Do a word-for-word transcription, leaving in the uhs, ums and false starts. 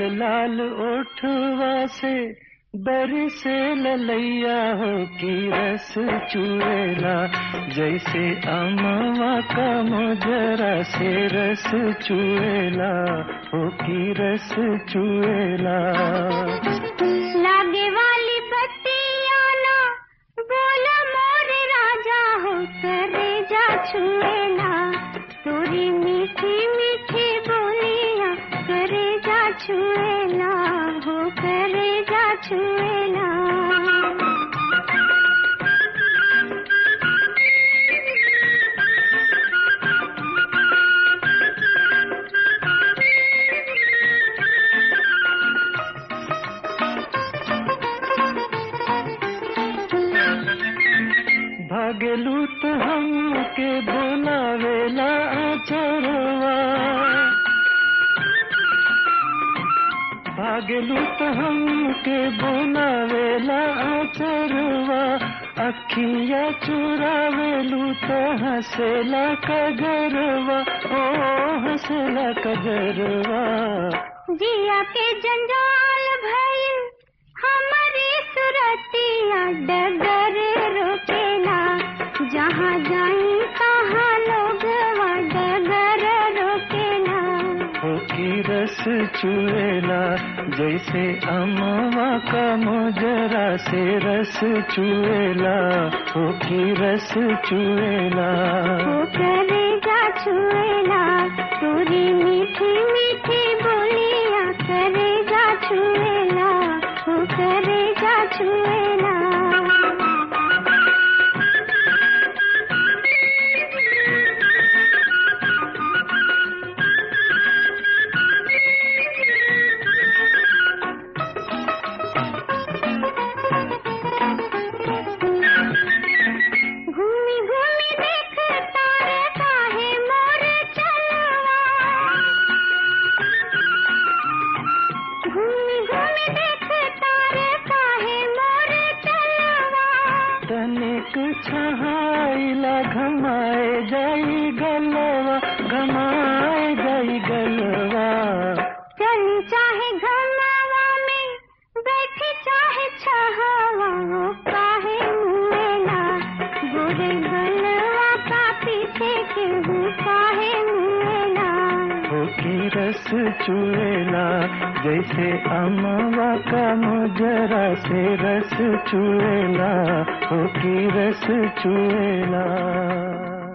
लाल ओठवा से बरसे ललैया हो की रस चुएला, जैसे अमवा का मोजरा से रस चुएला हो की रस चुएला। लागे वाली बत्तियां ना बोला मोरे राजा हो करेजा छुएला, तोरी मीठी मीठी बोलियां करेजा छुएला हो करेजा छुएला। भागलू तो हमके बोलावेला आचरवा, भागलू तो हमके बोलावेला आचरवा, अखिया चुरावेलू तो हंसेला कजरवा, ओ हंसेला कजरवा। जिया के जंजाल भइल हमारी सुरतिया डगर रोकेला, जहाँ जाई तहाँ लोग डगर रोकेला हो की रस चुएला, जैसे अमवा का मोजरा से रस चुएला हो की रस चुएला हो करेजा छुएला, तोरी मीठी मीठी बोलियां करेजा छुएला हो करेजा छुएला। तनिक छहाइला घमाए जाई गलवा, घमाए जाई गलवा। चली चाहे घमावा में बैठी चाहे छहावा, काहे मुएला गोरे गलवा का पीछे क्यों काहे मुएला हो की रस चुएला, जैसे अमवा का मोजरा से रस चुएला हो की रस चुएला।